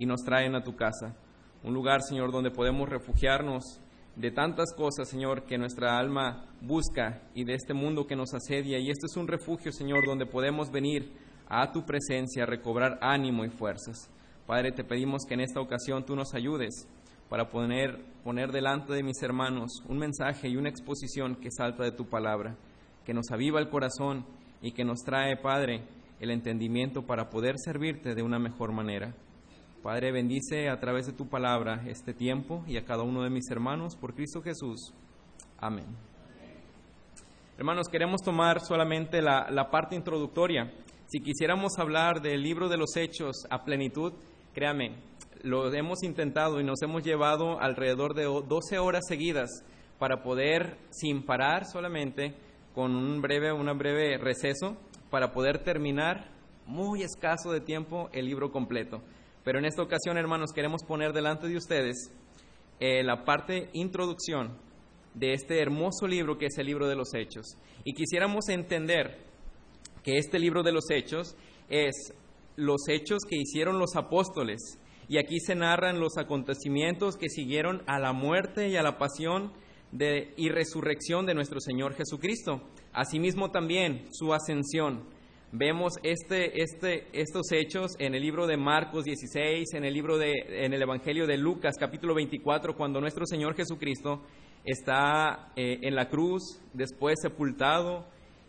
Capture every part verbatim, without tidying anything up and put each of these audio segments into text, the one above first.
y nos traen a tu casa. Un lugar, Señor, donde podemos refugiarnos de tantas cosas, Señor, que nuestra alma busca y de este mundo que nos asedia. Y este es un refugio, Señor, donde podemos venir a tu presencia a recobrar ánimo y fuerzas. Padre, te pedimos que en esta ocasión tú nos ayudes para poner, poner delante de mis hermanos un mensaje y una exposición que salta de tu palabra, que nos aviva el corazón y que nos trae, Padre, el entendimiento para poder servirte de una mejor manera. Padre, bendice a través de tu palabra este tiempo y a cada uno de mis hermanos por Cristo Jesús. Amén. Hermanos, queremos tomar solamente la, la parte introductoria. Si quisiéramos hablar del libro de los Hechos a plenitud, créame, lo hemos intentado y nos hemos llevado alrededor de doce horas seguidas para poder, sin parar solamente, con un breve, una breve receso, para poder terminar muy escaso de tiempo el libro completo. Pero en esta ocasión, hermanos, queremos poner delante de ustedes eh, la parte introducción de este hermoso libro que es el libro de los Hechos. Y quisiéramos entender que este libro de los Hechos es los hechos que hicieron los apóstoles. Y aquí se narran los acontecimientos que siguieron a la muerte y a la pasión de, y resurrección de nuestro Señor Jesucristo. Asimismo también su ascensión. Vemos este, este, estos hechos en el libro de Marcos dieciséis, en el libro de, en el Evangelio de Lucas, capítulo veinticuatro, cuando nuestro Señor Jesucristo está eh, en la cruz, después sepultado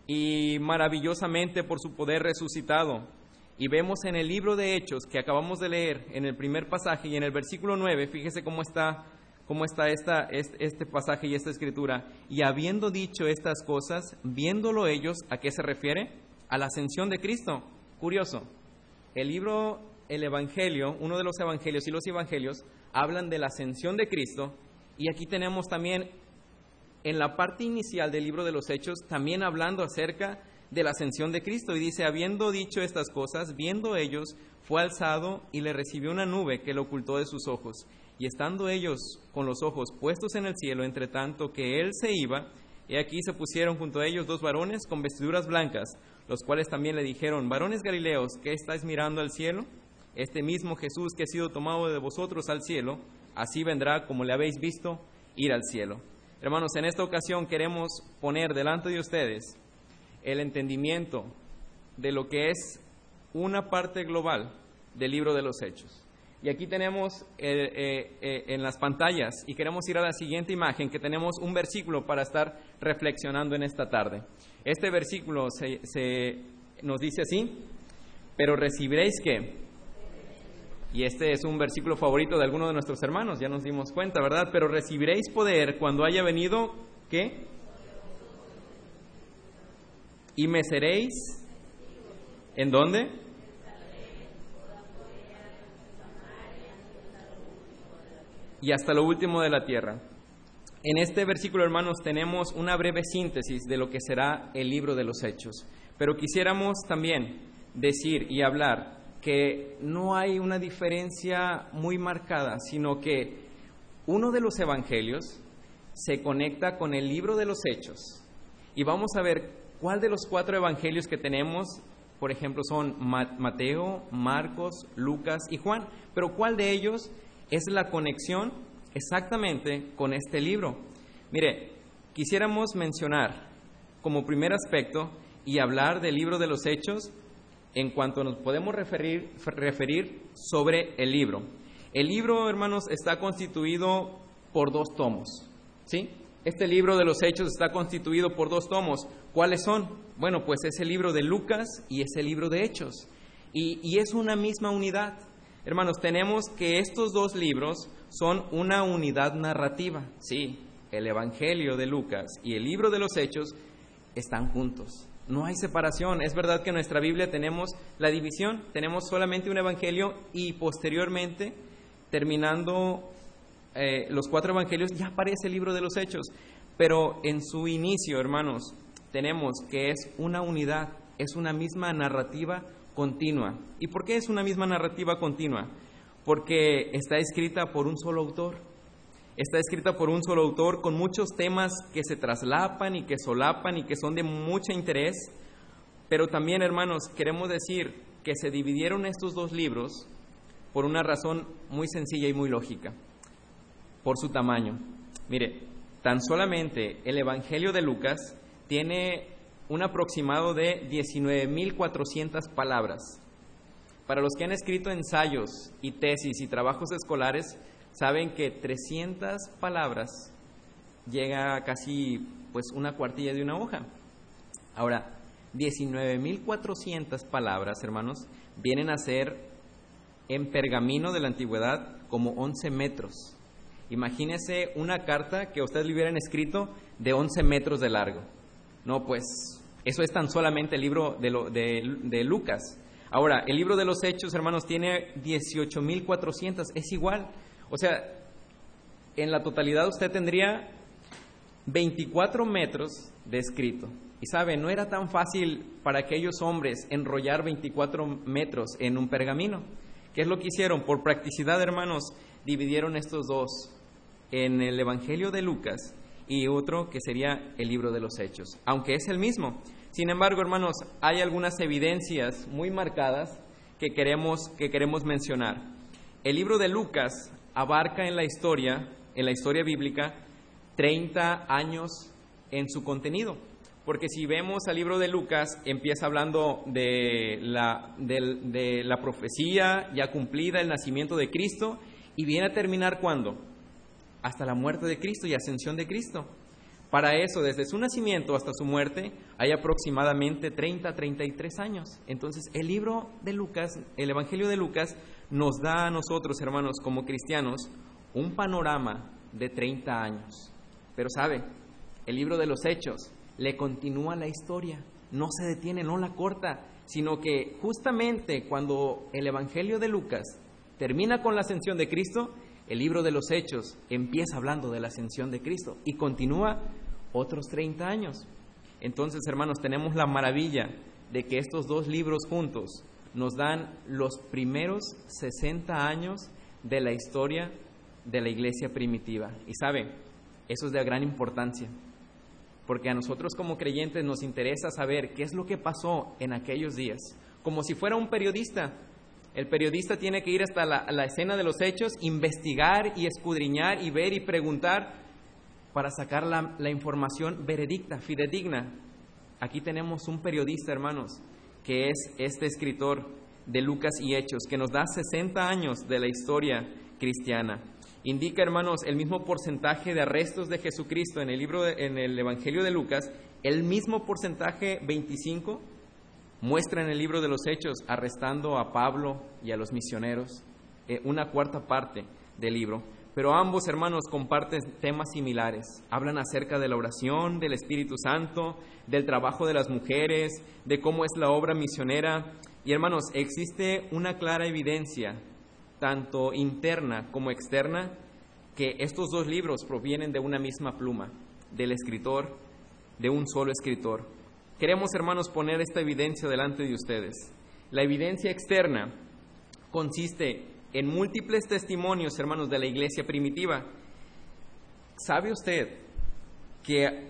y maravillosamente por su poder resucitado. Y vemos en el libro de Hechos que acabamos de leer, en el primer pasaje y en el versículo nueve, fíjese cómo está, cómo está esta, este, este pasaje y esta escritura. Y habiendo dicho estas cosas, viéndolo ellos, ¿a qué se refiere? A la ascensión de Cristo. Curioso, el libro, el Evangelio, uno de los Evangelios y los Evangelios hablan de la ascensión de Cristo, y aquí tenemos también en la parte inicial del libro de los Hechos, también hablando acerca de la ascensión de Cristo, y dice, habiendo dicho estas cosas, viendo ellos, fue alzado y le recibió una nube que lo ocultó de sus ojos, y estando ellos con los ojos puestos en el cielo, entre tanto que él se iba, y aquí se pusieron junto a ellos dos varones con vestiduras blancas, los cuales también le dijeron, varones Galileos, ¿qué estáis mirando al cielo? Este mismo Jesús que ha sido tomado de vosotros al cielo, así vendrá como le habéis visto ir al cielo. Hermanos, en esta ocasión queremos poner delante de ustedes el entendimiento de lo que es una parte global del libro de los Hechos. Y aquí tenemos eh, eh, eh, en las pantallas, y queremos ir a la siguiente imagen, que tenemos un versículo para estar reflexionando en esta tarde. Este versículo se, se, nos dice así, pero recibiréis ¿qué? Y este es un versículo favorito de alguno de nuestros hermanos, ya nos dimos cuenta, ¿verdad? Pero recibiréis poder cuando haya venido, ¿qué? Y me seréis, ¿en dónde? Y hasta lo último de la tierra. En este versículo, hermanos, tenemos una breve síntesis de lo que será el libro de los Hechos. Pero quisiéramos también decir y hablar que no hay una diferencia muy marcada, sino que uno de los evangelios se conecta con el libro de los Hechos. Y vamos a ver cuál de los cuatro evangelios que tenemos, por ejemplo, son Mateo, Marcos, Lucas y Juan. Pero cuál de ellos es la conexión exactamente con este libro. Mire, quisiéramos mencionar como primer aspecto y hablar del libro de los Hechos en cuanto nos podemos referir, referir sobre el libro. El libro, hermanos, está constituido por dos tomos, ¿sí? Este libro de los Hechos está constituido por dos tomos. ¿Cuáles son? Bueno, pues es el libro de Lucas y es el libro de Hechos. Y, y es una misma unidad. Hermanos, tenemos que estos dos libros son una unidad narrativa. Sí, el Evangelio de Lucas y el libro de los Hechos están juntos. No hay separación. Es verdad que en nuestra Biblia tenemos la división. Tenemos solamente un Evangelio y posteriormente, terminando eh, los cuatro Evangelios, ya aparece el libro de los Hechos. Pero en su inicio, hermanos, tenemos que es una unidad, es una misma narrativa continua. ¿Y por qué es una misma narrativa continua? Porque está escrita por un solo autor. Está escrita por un solo autor con muchos temas que se traslapan y que solapan y que son de mucho interés. Pero también, hermanos, queremos decir que se dividieron estos dos libros por una razón muy sencilla y muy lógica, por su tamaño. Mire, tan solamente el Evangelio de Lucas tiene un aproximado de diecinueve mil cuatrocientas palabras. Para los que han escrito ensayos y tesis y trabajos escolares, saben que trescientas palabras llega a casi pues una cuartilla de una hoja. Ahora, diecinueve mil cuatrocientas palabras, hermanos, vienen a ser en pergamino de la antigüedad como once metros. Imagínese una carta que a ustedes le hubieran escrito de once metros de largo. No, pues eso es tan solamente el libro de, lo, de, de Lucas. Ahora, el libro de los Hechos, hermanos, tiene dieciocho mil cuatrocientas, es igual. O sea, en la totalidad usted tendría veinticuatro metros de escrito. Y sabe, no era tan fácil para aquellos hombres enrollar veinticuatro metros en un pergamino. ¿Qué es lo que hicieron? Por practicidad, hermanos, dividieron estos dos en el Evangelio de Lucas y otro que sería el libro de los Hechos, aunque es el mismo. Sin embargo, hermanos, hay algunas evidencias muy marcadas que queremos, que queremos mencionar. El libro de Lucas abarca en la historia, en la historia bíblica, treinta años en su contenido. Porque si vemos al libro de Lucas, empieza hablando de la, de, de la profecía ya cumplida, el nacimiento de Cristo, y viene a terminar ¿cuándo? Hasta la muerte de Cristo y ascensión de Cristo. Para eso, desde su nacimiento hasta su muerte, hay aproximadamente treinta a treinta y tres años. Entonces, el libro de Lucas, el Evangelio de Lucas, nos da a nosotros, hermanos, como cristianos, un panorama de treinta años. Pero sabe, el libro de los Hechos le continúa la historia, no se detiene, no la corta, sino que justamente cuando el Evangelio de Lucas termina con la ascensión de Cristo, el libro de los Hechos empieza hablando de la ascensión de Cristo y continúa otros treinta años. Entonces, hermanos, tenemos la maravilla de que estos dos libros juntos nos dan los primeros sesenta años de la historia de la iglesia primitiva. Y sabe, eso es de gran importancia, porque a nosotros como creyentes nos interesa saber qué es lo que pasó en aquellos días, como si fuera un periodista. El periodista tiene que ir hasta la, la escena de los hechos, investigar y escudriñar y ver y preguntar para sacar la, la información veredicta, fidedigna. Aquí tenemos un periodista, hermanos, que es este escritor de Lucas y Hechos, que nos da sesenta años de la historia cristiana. Indica, hermanos, el mismo porcentaje de arrestos de Jesucristo en el libro, de, en el Evangelio de Lucas, el mismo porcentaje, veinticinco, muestra en el libro de los Hechos, arrestando a Pablo y a los misioneros, eh, una cuarta parte del libro. Pero ambos, hermanos, comparten temas similares. Hablan acerca de la oración, del Espíritu Santo, del trabajo de las mujeres, de cómo es la obra misionera. Y, hermanos, existe una clara evidencia, tanto interna como externa, que estos dos libros provienen de una misma pluma, del escritor, de un solo escritor. Queremos, hermanos, poner esta evidencia delante de ustedes. La evidencia externa consiste en múltiples testimonios, hermanos, de la iglesia primitiva. ¿Sabe usted que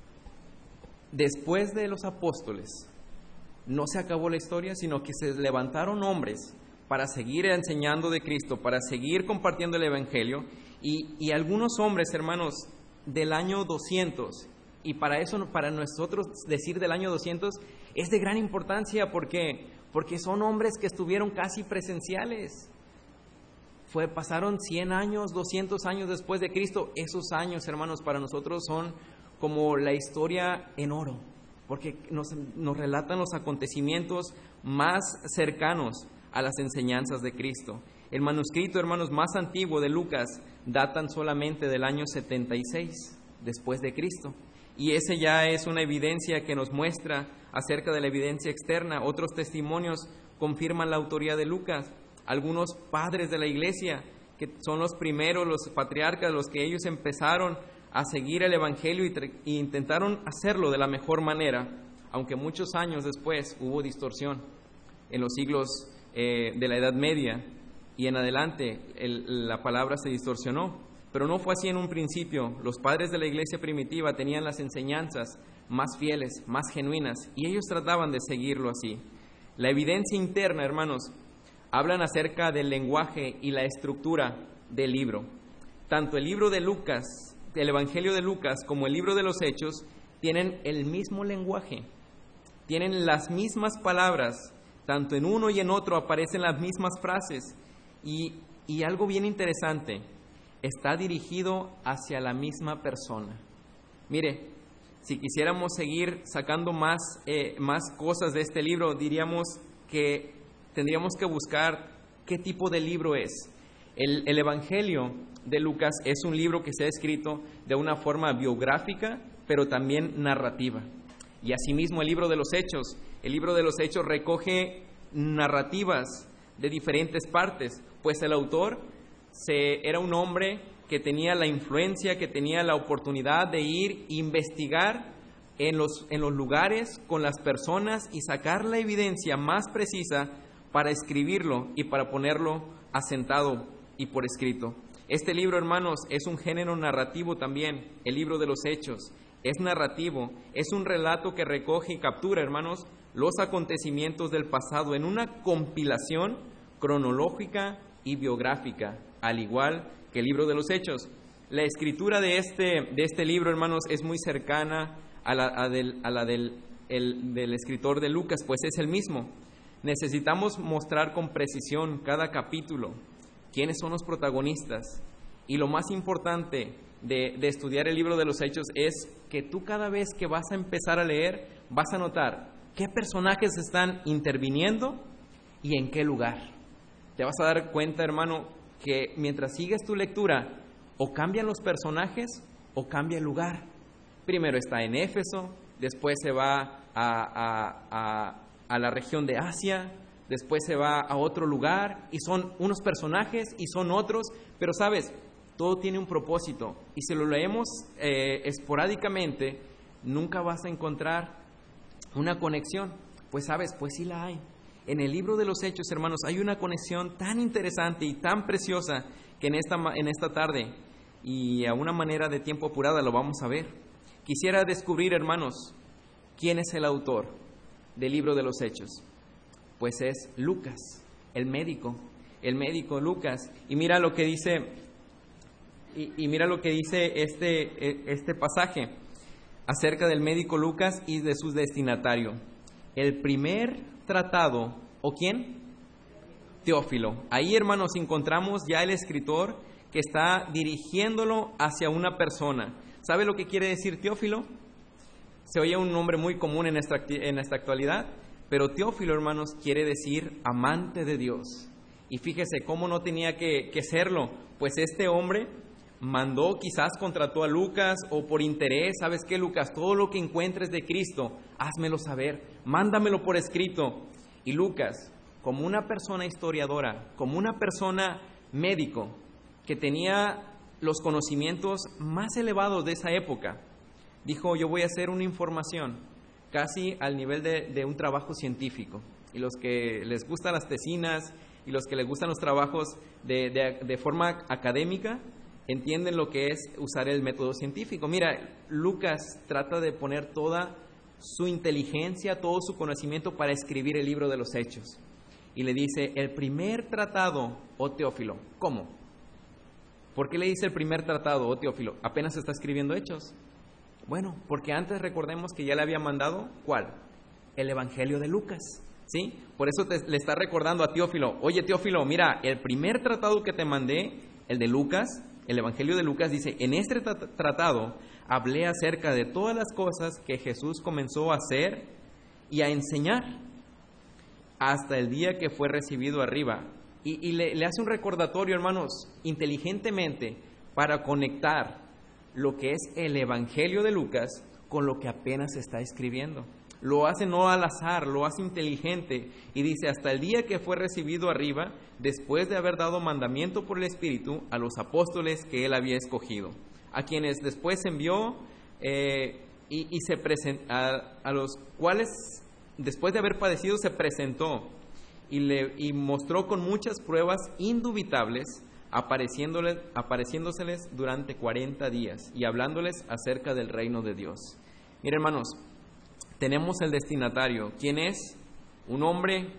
después de los apóstoles no se acabó la historia, sino que se levantaron hombres para seguir enseñando de Cristo, para seguir compartiendo el Evangelio, y, y algunos hombres, hermanos, del año doscientos, y para eso, para nosotros decir del año doscientos, es de gran importancia, ¿por qué? Porque son hombres que estuvieron casi presenciales. Fue, pasaron cien años, doscientos años después de Cristo. Esos años, hermanos, para nosotros son como la historia en oro, porque nos, nos relatan los acontecimientos más cercanos a las enseñanzas de Cristo. El manuscrito, hermanos, más antiguo de Lucas datan solamente del año setenta y seis después de Cristo. Y ese ya es una evidencia que nos muestra acerca de la evidencia externa. Otros testimonios confirman la autoría de Lucas. Algunos padres de la iglesia, que son los primeros, los patriarcas, los que ellos empezaron a seguir el Evangelio y, y intentaron hacerlo de la mejor manera, aunque muchos años después hubo distorsión en los siglos eh, de la Edad Media y en adelante el, la palabra se distorsionó. Pero no fue así en un principio. Los padres de la iglesia primitiva tenían las enseñanzas más fieles, más genuinas, y ellos trataban de seguirlo así. La evidencia interna, hermanos, hablan acerca del lenguaje y la estructura del libro. Tanto el libro de Lucas, el Evangelio de Lucas, como el libro de los Hechos, tienen el mismo lenguaje, tienen las mismas palabras, tanto en uno y en otro aparecen las mismas frases, y, y algo bien interesante, está dirigido hacia la misma persona. Mire, si quisiéramos seguir sacando más, eh, más cosas de este libro, diríamos que tendríamos que buscar qué tipo de libro es. El, el Evangelio de Lucas es un libro que se ha escrito de una forma biográfica, pero también narrativa. Y asimismo el libro de los Hechos. El libro de los Hechos recoge narrativas de diferentes partes, pues el autor se, era un hombre que tenía la influencia, que tenía la oportunidad de ir e investigar en los, en los lugares con las personas y sacar la evidencia más precisa para escribirlo y para ponerlo asentado y por escrito. Este libro, hermanos, es un género narrativo también, el libro de los Hechos. Es narrativo, es un relato que recoge y captura, hermanos, los acontecimientos del pasado en una compilación cronológica y biográfica, al igual que el libro de los Hechos. La escritura de este, de este libro, hermanos, es muy cercana a la, a del, a la del, el, del escritor de Lucas, pues es el mismo. Necesitamos mostrar con precisión cada capítulo, quiénes son los protagonistas. Y lo más importante de, de estudiar el libro de los Hechos es que tú cada vez que vas a empezar a leer, vas a notar qué personajes están interviniendo y en qué lugar. Te vas a dar cuenta, hermano, que mientras sigues tu lectura, o cambian los personajes o cambia el lugar. Primero está en Éfeso, después se va a, a, a, a la región de Asia, después se va a otro lugar y son unos personajes y son otros, pero sabes, todo tiene un propósito, y si lo leemos eh, esporádicamente, nunca vas a encontrar una conexión. Pues sabes, pues sí la hay. En el libro de los Hechos, hermanos, hay una conexión tan interesante y tan preciosa que en esta, en esta tarde, y a una manera de tiempo apurada, lo vamos a ver. Quisiera descubrir, hermanos, quién es el autor del libro de los Hechos. Pues es Lucas, el médico, el médico Lucas. Y mira lo que dice, y, y mira lo que dice este, este pasaje acerca del médico Lucas y de su destinatario. El primer tratado, ¿o quién? Teófilo. Ahí, hermanos, encontramos ya el escritor que está dirigiéndolo hacia una persona. ¿Sabe lo que quiere decir Teófilo? Se oye un nombre muy común en esta, en esta actualidad, pero Teófilo, hermanos, quiere decir amante de Dios. Y fíjese cómo no tenía que, que serlo, pues este hombre mandó, quizás contrató a Lucas o por interés. ¿Sabes qué, Lucas? Todo lo que encuentres de Cristo, házmelo saber, mándamelo por escrito. Y Lucas, como una persona historiadora, como una persona médico, que tenía los conocimientos más elevados de esa época, dijo: yo voy a hacer una información casi al nivel de, de un trabajo científico. Y los que les gustan las tesinas y los que les gustan los trabajos de, de, de forma académica, entienden lo que es usar el método científico. Mira, Lucas trata de poner toda su inteligencia, todo su conocimiento para escribir el libro de los Hechos. Y le dice, el primer tratado, oh Teófilo. ¿Cómo? ¿Por qué le dice el primer tratado, oh Teófilo? Apenas está escribiendo Hechos. Bueno, porque antes recordemos que ya le había mandado, ¿cuál? El Evangelio de Lucas, ¿sí? Por eso te, le está recordando a Teófilo, oye Teófilo, mira, el primer tratado que te mandé, el de Lucas, el Evangelio de Lucas, dice, en este tratado hablé acerca de todas las cosas que Jesús comenzó a hacer y a enseñar hasta el día que fue recibido arriba. Y, y le, le hace un recordatorio, hermanos, inteligentemente, para conectar lo que es el Evangelio de Lucas con lo que apenas está escribiendo. Lo hace no al azar, lo hace inteligente, y dice, hasta el día que fue recibido arriba, después de haber dado mandamiento por el Espíritu a los apóstoles que él había escogido, a quienes después envió eh, y, y se present, a, a los cuales después de haber padecido se presentó y, le, y mostró con muchas pruebas indubitables, apareciéndoles, apareciéndoseles durante cuarenta días y hablándoles acerca del reino de Dios. Miren, hermanos, tenemos el destinatario. ¿Quién es? Un hombre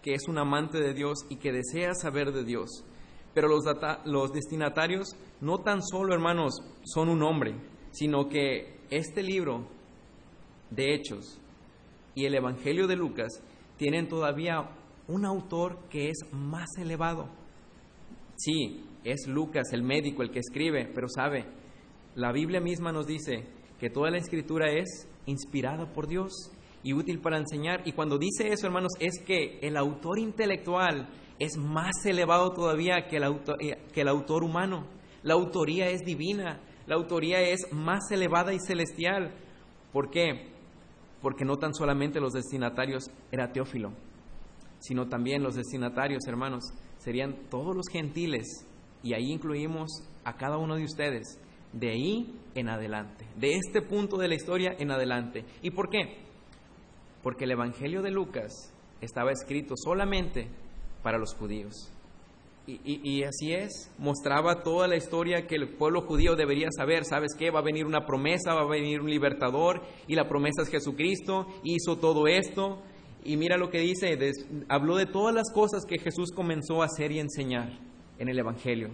que es un amante de Dios y que desea saber de Dios. Pero los, data, los destinatarios no tan solo, hermanos, son un hombre, sino que este libro de Hechos y el Evangelio de Lucas tienen todavía un autor que es más elevado. Sí, es Lucas, el médico, el que escribe, pero sabe, la Biblia misma nos dice que toda la Escritura es inspirada por Dios y útil para enseñar. Y cuando dice eso, hermanos, es que el autor intelectual es más elevado todavía que el autor, que el autor humano. La autoría es divina, la autoría es más elevada y celestial. ¿Por qué? Porque no tan solamente los destinatarios era Teófilo, sino también los destinatarios, hermanos, serían todos los gentiles, y ahí incluimos a cada uno de ustedes, de ahí en adelante, de este punto de la historia en adelante. ¿Y por qué? Porque el Evangelio de Lucas estaba escrito solamente para los judíos. Y, y, y así es, mostraba toda la historia que el pueblo judío debería saber. ¿Sabes qué? Va a venir una promesa, va a venir un libertador, y la promesa es Jesucristo, hizo todo esto. Y mira lo que dice, des, habló de todas las cosas que Jesús comenzó a hacer y enseñar en el Evangelio.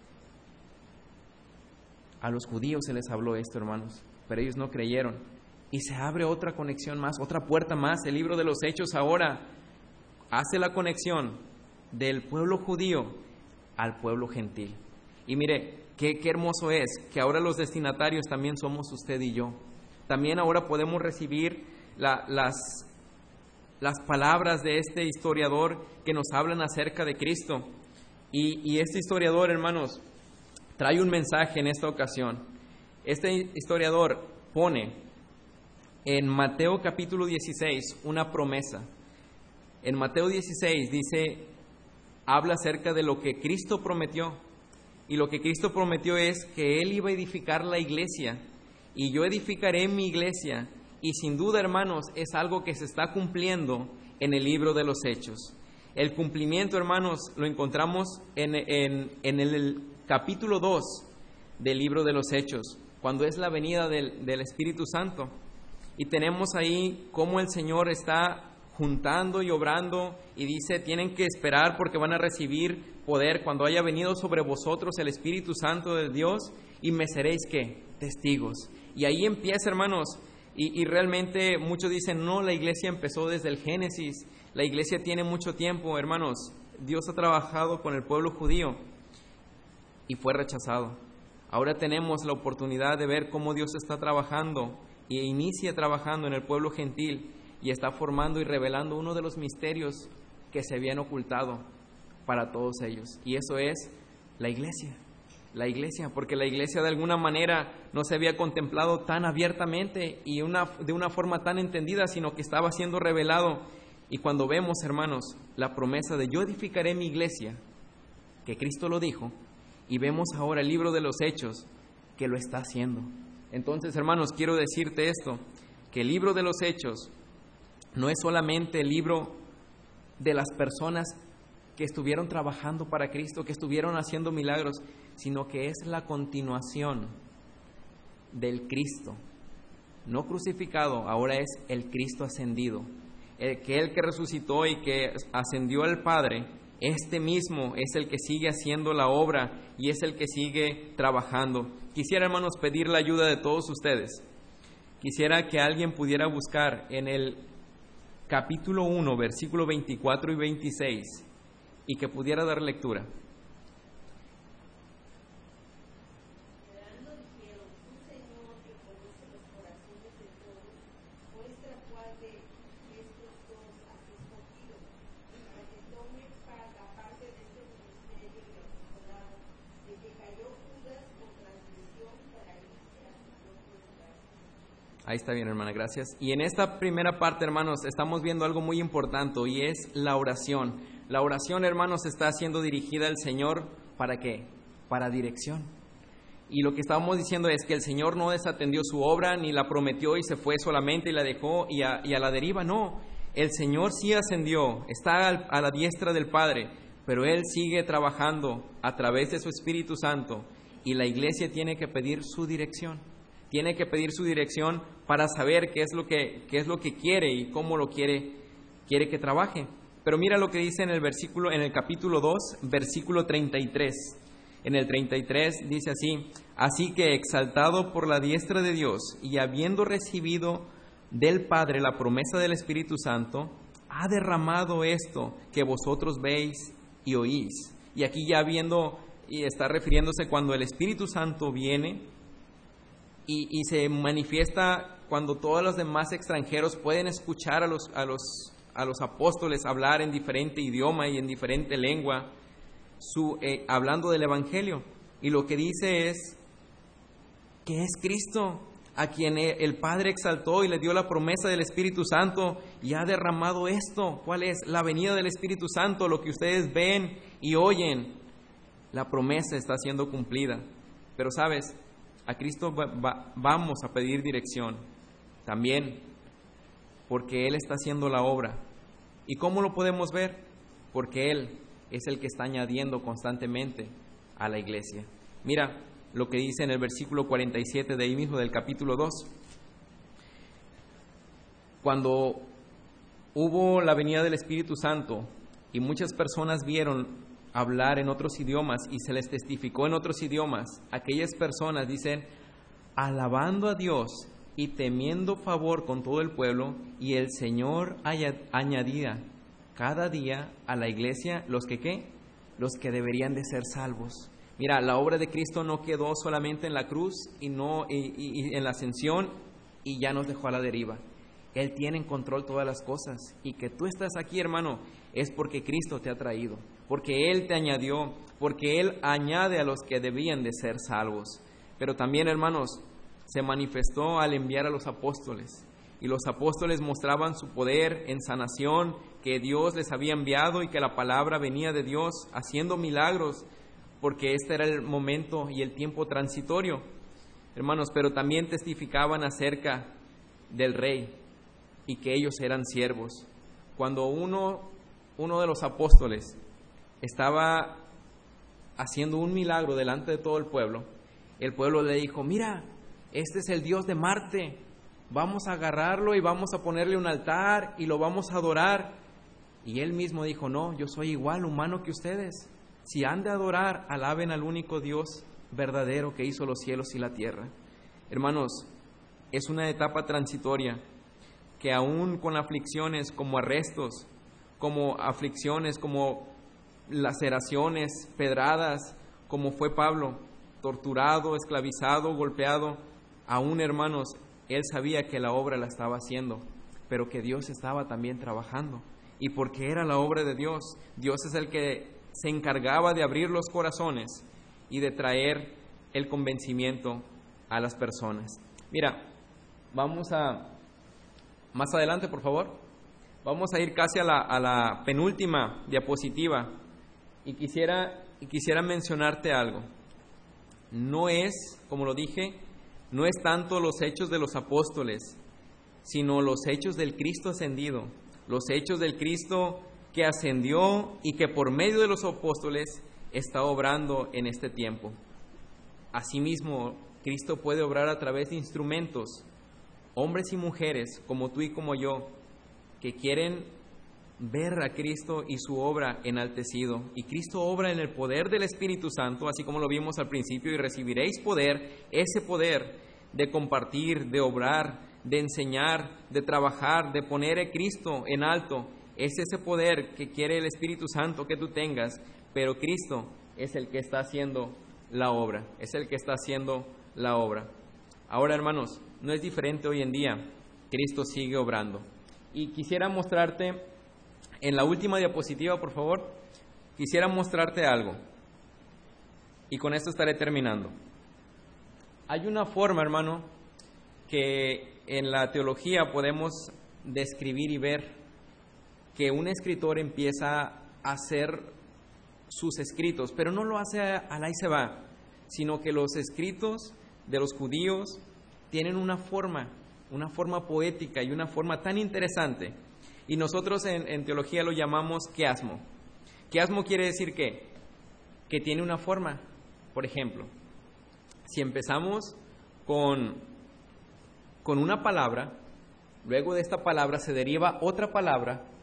A los judíos se les habló esto, hermanos, pero ellos no creyeron. Y se abre otra conexión más, otra puerta más. El libro de los Hechos ahora hace la conexión del pueblo judío al pueblo gentil. Y mire, qué, qué hermoso es que ahora los destinatarios también somos usted y yo. También ahora podemos recibir la, las, las palabras de este historiador que nos hablan acerca de Cristo. Y, y este historiador, hermanos, trae un mensaje en esta ocasión. Este historiador pone en Mateo capítulo dieciséis una promesa. En Mateo dieciséis dice, habla acerca de lo que Cristo prometió. Y lo que Cristo prometió es que Él iba a edificar la iglesia. Y yo edificaré mi iglesia. Y sin duda, hermanos, es algo que se está cumpliendo en el libro de los Hechos. El cumplimiento, hermanos, lo encontramos en, en, en el capítulo dos del libro de los Hechos, cuando es la venida del, del Espíritu Santo. Y tenemos ahí cómo el Señor está juntando y obrando, y dice, tienen que esperar porque van a recibir poder cuando haya venido sobre vosotros el Espíritu Santo de Dios, y me seréis, ¿qué? Testigos. Y ahí empieza, hermanos, y, y realmente muchos dicen, no, la iglesia empezó desde el Génesis, la iglesia tiene mucho tiempo, hermanos. Dios ha trabajado con el pueblo judío y fue rechazado. Ahora tenemos la oportunidad de ver cómo Dios está trabajando e inicia trabajando en el pueblo gentil, y está formando y revelando uno de los misterios que se habían ocultado para todos ellos. Y eso es la iglesia. La iglesia, porque la iglesia de alguna manera no se había contemplado tan abiertamente y una, de una forma tan entendida, sino que estaba siendo revelado. Y cuando vemos, hermanos, la promesa de yo edificaré mi iglesia, que Cristo lo dijo, y vemos ahora el libro de los Hechos, que lo está haciendo. Entonces, hermanos, quiero decirte esto, que el libro de los Hechos no es solamente el libro de las personas que estuvieron trabajando para Cristo, que estuvieron haciendo milagros, sino que es la continuación del Cristo, no crucificado, ahora es el Cristo ascendido, el que el que resucitó y que ascendió al Padre, este mismo es el que sigue haciendo la obra y es el que sigue trabajando. Quisiera, hermanos, pedir la ayuda de todos ustedes. Quisiera que alguien pudiera buscar en el capítulo uno, versículo veinticuatro y veintiséis, y que pudiera dar lectura. Ahí está bien, hermana, gracias. Y en esta primera parte, hermanos, estamos viendo algo muy importante, y es la oración. La oración, hermanos, está siendo dirigida al Señor, ¿para qué? Para dirección. Y lo que estábamos diciendo es que el Señor no desatendió su obra, ni la prometió y se fue solamente y la dejó y a, y a la deriva, no. El Señor sí ascendió, está al, a la diestra del Padre, pero Él sigue trabajando a través de su Espíritu Santo, y la iglesia tiene que pedir su dirección. Tiene que pedir su dirección para saber qué es lo que, qué es lo que quiere y cómo lo quiere, quiere que trabaje. Pero mira lo que dice en el versículo, en el capítulo dos, versículo treinta y tres. En el treinta y tres dice así: así que exaltado por la diestra de Dios y habiendo recibido del Padre la promesa del Espíritu Santo, ha derramado esto que vosotros veis y oís. Y aquí ya viendo, y está refiriéndose cuando el Espíritu Santo viene y, y se manifiesta, cuando todos los demás extranjeros pueden escuchar a los, a los, a los apóstoles hablar en diferente idioma y en diferente lengua, su, eh, hablando del Evangelio. Y lo que dice es que es Cristo a quien el Padre exaltó y le dio la promesa del Espíritu Santo y ha derramado esto. ¿Cuál es? La venida del Espíritu Santo, lo que ustedes ven y oyen. La promesa está siendo cumplida. Pero sabes, a Cristo va, va, vamos a pedir dirección también, porque Él está haciendo la obra. ¿Y cómo lo podemos ver? Porque Él es el que está añadiendo constantemente a la iglesia. Mira lo que dice en el versículo cuarenta y siete de ahí mismo del capítulo dos. Cuando hubo la venida del Espíritu Santo y muchas personas vieron hablar en otros idiomas y se les testificó en otros idiomas, aquellas personas dicen, alabando a Dios y temiendo favor con todo el pueblo, y el Señor añadía cada día a la iglesia los que ¿qué? Los que deberían de ser salvos. Mira, la obra de Cristo no quedó solamente en la cruz y, no, y, y, y en la ascensión y ya nos dejó a la deriva. Él tiene en control todas las cosas, y que tú estás aquí, hermano, es porque Cristo te ha traído, porque Él te añadió, porque Él añade a los que debían de ser salvos. Pero también, hermanos, se manifestó al enviar a los apóstoles, y los apóstoles mostraban su poder en sanación, que Dios les había enviado y que la palabra venía de Dios haciendo milagros, porque este era el momento y el tiempo transitorio, hermanos. Pero también testificaban acerca del Rey y que ellos eran siervos. Cuando uno, uno de los apóstoles estaba haciendo un milagro delante de todo el pueblo, el pueblo le dijo, mira, este es el Dios de Marte, vamos a agarrarlo y vamos a ponerle un altar y lo vamos a adorar. Y él mismo dijo, no, yo soy igual humano que ustedes. Si han de adorar, alaben al único Dios verdadero que hizo los cielos y la tierra. Hermanos, es una etapa transitoria que aún con aflicciones como arrestos, como aflicciones, como laceraciones, pedradas, como fue Pablo, torturado, esclavizado, golpeado, aún, hermanos, él sabía que la obra la estaba haciendo, pero que Dios estaba también trabajando. Y porque era la obra de Dios, Dios es el que se encargaba de abrir los corazones y de traer el convencimiento a las personas. Mira, vamos a, más adelante por favor, vamos a ir casi a la, a la penúltima diapositiva, y quisiera, y quisiera mencionarte algo. No es, como lo dije, no es tanto los hechos de los apóstoles, sino los hechos del Cristo ascendido, los hechos del Cristo que ascendió y que por medio de los apóstoles está obrando en este tiempo. Asimismo, Cristo puede obrar a través de instrumentos, hombres y mujeres como tú y como yo, que quieren ver a Cristo y su obra enaltecido. Y Cristo obra en el poder del Espíritu Santo, así como lo vimos al principio, y recibiréis poder, ese poder de compartir, de obrar, de enseñar, de trabajar, de poner a Cristo en alto. Es ese poder que quiere el Espíritu Santo que tú tengas, pero Cristo es el que está haciendo la obra, es el que está haciendo la obra. Ahora, hermanos, no es diferente hoy en día, Cristo sigue obrando. Y quisiera mostrarte, en la última diapositiva, por favor, quisiera mostrarte algo, y con esto estaré terminando. Hay una forma, hermano, que en la teología podemos describir y ver que un escritor empieza a hacer sus escritos, pero no lo hace al ahí se va, sino que los escritos de los judíos tienen una forma, una forma poética y una forma tan interesante, y nosotros en, en teología lo llamamos quiasmo. Quiasmo quiere decir ¿qué? Que tiene una forma. Por ejemplo, si empezamos con, con una palabra, luego de esta palabra se deriva otra palabra,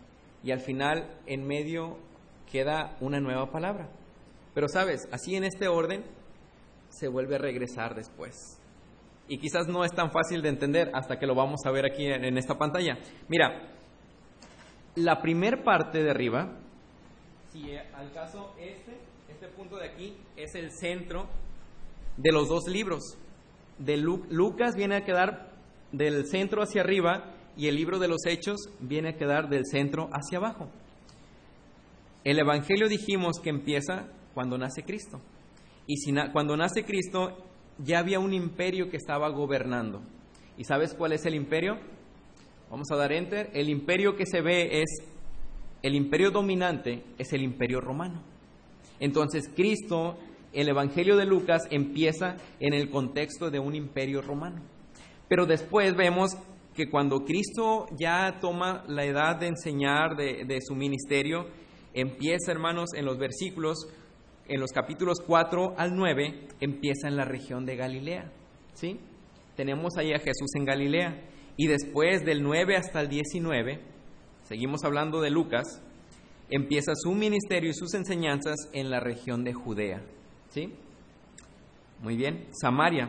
y al final en medio queda una nueva palabra. Pero sabes, así en este orden se vuelve a regresar después. Y quizás no es tan fácil de entender hasta que lo vamos a ver aquí en, en esta pantalla. Mira, la primer parte de arriba, si al caso este, este punto de aquí es el centro de los dos libros. De Lu- Lucas viene a quedar del centro hacia arriba y el libro de los Hechos viene a quedar del centro hacia abajo. El Evangelio dijimos que empieza cuando nace Cristo. Y si na- cuando nace Cristo ya había un imperio que estaba gobernando. ¿Y sabes cuál es el imperio? Vamos a dar enter. El imperio que se ve es, el imperio dominante es el imperio romano. Entonces Cristo, el Evangelio de Lucas empieza en el contexto de un imperio romano. Pero después vemos que cuando Cristo ya toma la edad de enseñar de, de su ministerio, empieza, hermanos, en los versículos, en los capítulos cuatro al nueve, empieza en la región de Galilea, ¿sí? Tenemos ahí a Jesús en Galilea. Y después del nueve hasta el diecinueve, seguimos hablando de Lucas, empieza su ministerio y sus enseñanzas en la región de Judea, ¿sí? Muy bien, Samaria.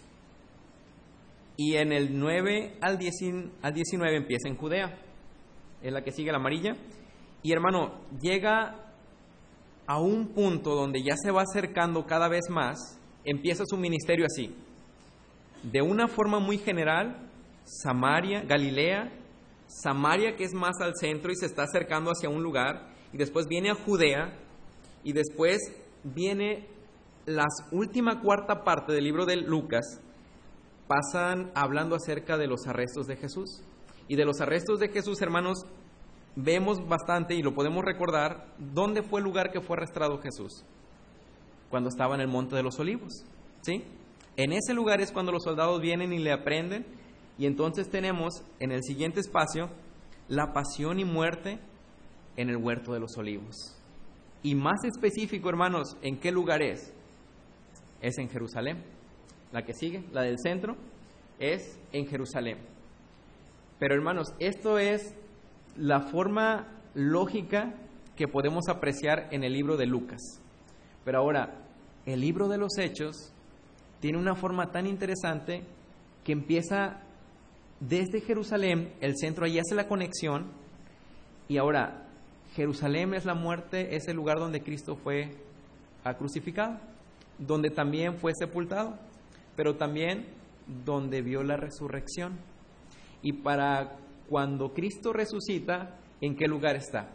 Y en el nueve al diecinueve empieza en Judea, es la que sigue, la amarilla. Y hermano, llega a un punto donde ya se va acercando cada vez más, empieza su ministerio así. De una forma muy general, Samaria, Galilea, Samaria, que es más al centro y se está acercando hacia un lugar, y después viene a Judea, y después viene la última cuarta parte del libro de Lucas, pasan hablando acerca de los arrestos de Jesús. Y de los arrestos de Jesús, hermanos, vemos bastante y lo podemos recordar. ¿Dónde fue el lugar que fue arrestado Jesús? Cuando estaba en el Monte de los Olivos, ¿sí? En ese lugar es cuando los soldados vienen y le aprenden. Y entonces tenemos en el siguiente espacio la pasión y muerte en el Huerto de los Olivos. Y más específico, hermanos, ¿en qué lugar es? Es en Jerusalén. La que sigue, la del centro, es en Jerusalén. Pero hermanos, esto es la forma lógica que podemos apreciar en el libro de Lucas. Pero ahora, el libro de los Hechos tiene una forma tan interesante que empieza desde Jerusalén, el centro, ahí hace la conexión. Y ahora, Jerusalén es la muerte, es el lugar donde Cristo fue crucificado, donde también fue sepultado, pero también donde vio la resurrección. Y para cuando Cristo resucita, ¿en qué lugar está?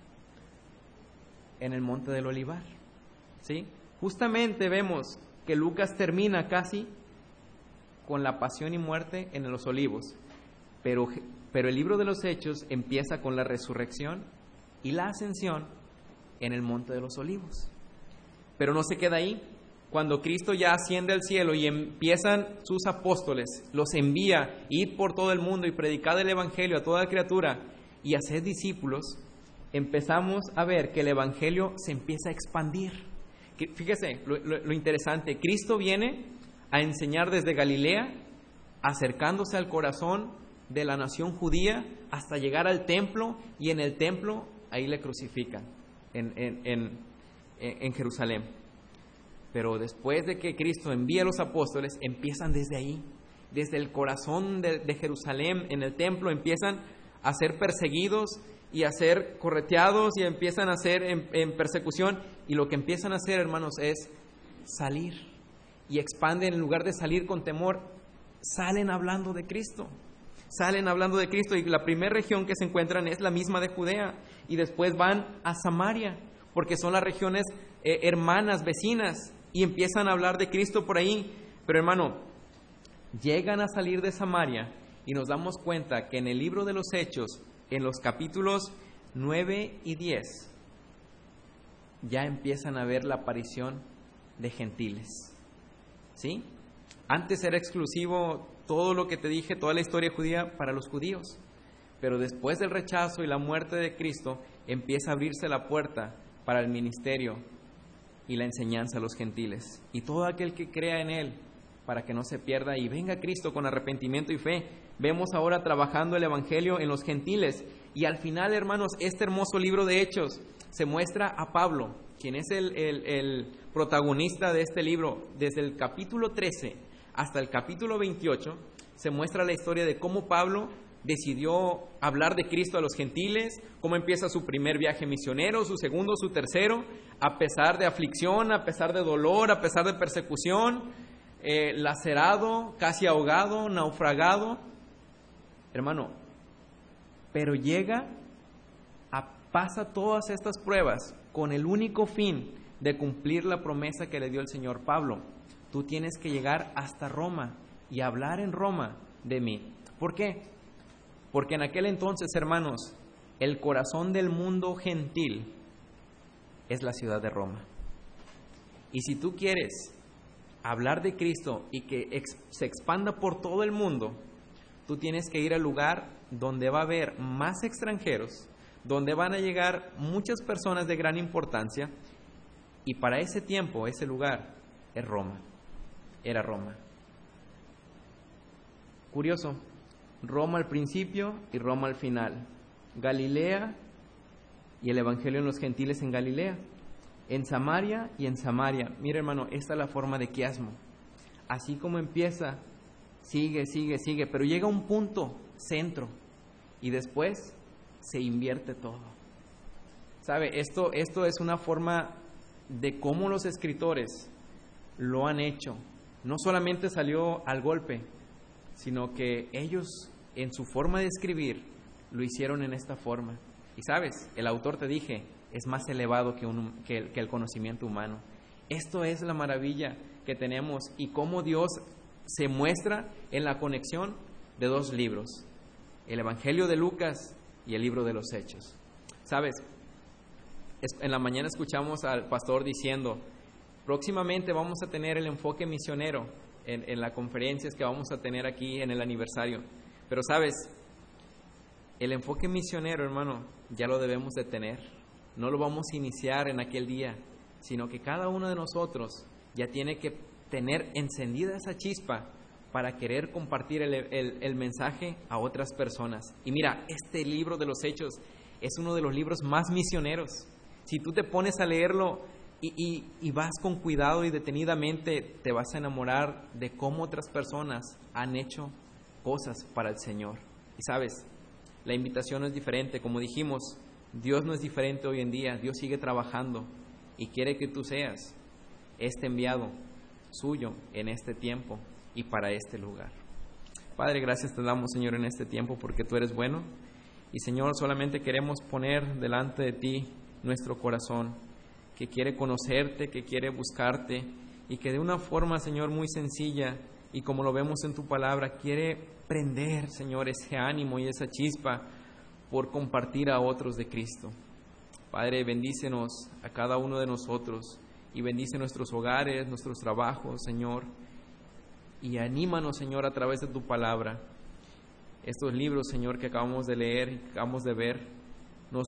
En el Monte del Olivar, ¿sí? Justamente vemos que Lucas termina casi con la pasión y muerte en los Olivos, pero, pero el libro de los Hechos empieza con la resurrección y la ascensión en el Monte de los Olivos. Pero no se queda ahí. Cuando Cristo ya asciende al cielo y empiezan sus apóstoles, los envía, id por todo el mundo y predicad el Evangelio a toda criatura y haced discípulos, empezamos a ver que el Evangelio se empieza a expandir. Fíjese lo, lo, lo interesante, Cristo viene a enseñar desde Galilea, acercándose al corazón de la nación judía hasta llegar al templo, y en el templo ahí le crucifican, en, en, en, en Jerusalén. Pero después de que Cristo envía a los apóstoles, empiezan desde ahí, desde el corazón de, de Jerusalén, en el templo, empiezan a ser perseguidos y a ser correteados y empiezan a ser en, en persecución. Y lo que empiezan a hacer, hermanos, es salir y expanden. En lugar de salir con temor, salen hablando de Cristo. Salen hablando de Cristo, y la primera región que se encuentran es la misma de Judea, y después van a Samaria, porque son las regiones eh, hermanas, vecinas, y empiezan a hablar de Cristo por ahí. Pero hermano, llegan a salir de Samaria y nos damos cuenta que en el libro de los Hechos, en los capítulos nueve y diez, ya empiezan a ver la aparición de gentiles, ¿sí? Antes era exclusivo todo lo que te dije, toda la historia judía para los judíos, pero después del rechazo y la muerte de Cristo, empieza a abrirse la puerta para el ministerio y la enseñanza a los gentiles, y todo aquel que crea en Él, para que no se pierda y venga a Cristo con arrepentimiento y fe. Vemos ahora trabajando el Evangelio en los gentiles, Y al final, hermanos, este hermoso libro de Hechos se muestra a Pablo, quien es el, el, el protagonista de este libro. Desde el capítulo trece hasta el capítulo veintiocho se muestra la historia de cómo Pablo decidió hablar de Cristo a los gentiles, cómo empieza su primer viaje misionero, su segundo, su tercero, a pesar de aflicción, a pesar de dolor, a pesar de persecución, eh, lacerado, casi ahogado, naufragado. Hermano, pero llega, a, pasa todas estas pruebas con el único fin de cumplir la promesa que le dio el Señor. Pablo, tú tienes que llegar hasta Roma y hablar en Roma de mí. ¿Por qué? Porque en aquel entonces, hermanos, el corazón del mundo gentil es la ciudad de Roma. Y si tú quieres hablar de Cristo y que ex, se expanda por todo el mundo, tú tienes que ir al lugar donde va a haber más extranjeros, donde van a llegar muchas personas de gran importancia, y para ese tiempo, ese lugar es Roma, era Roma. Curioso, Roma al principio y Roma al final. Galilea y el Evangelio en los gentiles en Galilea. En Samaria y en Samaria. Mira, hermano, esta es la forma de quiasmo. Así como empieza, sigue, sigue, sigue, pero llega a un punto, centro, y después se invierte todo. ¿Sabe? Esto, esto es una forma de cómo los escritores lo han hecho. No solamente salió al golpe, sino que ellos, en su forma de escribir, lo hicieron en esta forma. Y sabes, el autor, te dije, es más elevado que, un, que, el, que el conocimiento humano. Esto es la maravilla que tenemos, y cómo Dios se muestra en la conexión de dos libros, el Evangelio de Lucas y el libro de los Hechos. Sabes, en la mañana escuchamos al pastor diciendo, próximamente vamos a tener el enfoque misionero en, en las conferencias que vamos a tener aquí en el aniversario. Pero sabes, el enfoque misionero, hermano, ya lo debemos de tener. No lo vamos a iniciar en aquel día, sino que cada uno de nosotros ya tiene que tener encendida esa chispa para querer compartir el, el, el mensaje a otras personas. Y mira, este libro de los Hechos es uno de los libros más misioneros. Si tú te pones a leerlo y, y, y vas con cuidado y detenidamente, te vas a enamorar de cómo otras personas han hecho cosas para el Señor. Y sabes, la invitación es diferente. Como dijimos, Dios no es diferente hoy en día. Dios sigue trabajando y quiere que tú seas este enviado suyo en este tiempo y para este lugar. Padre, gracias te damos, Señor, en este tiempo, porque tú eres bueno. Y Señor, solamente queremos poner delante de ti nuestro corazón, que quiere conocerte, que quiere buscarte, y que de una forma, Señor, muy sencilla, y como lo vemos en tu palabra, quiere prender, Señor, ese ánimo y esa chispa por compartir a otros de Cristo. Padre, bendícenos a cada uno de nosotros, y bendice nuestros hogares, nuestros trabajos, Señor, y anímanos, Señor, a través de tu palabra. Estos libros, Señor, que acabamos de leer y que acabamos de ver,